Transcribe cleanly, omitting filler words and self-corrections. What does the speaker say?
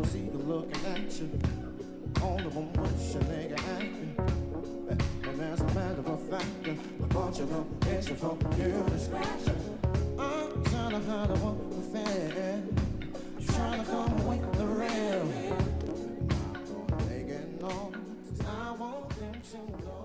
see you looking at you. All of them wishing they could act you. And as a matter of fact, a bunch of them itching for you to scratch you. I'm trying to hide what the fair. Trying to come with the real. I'm not gonna make it known. I want them to know.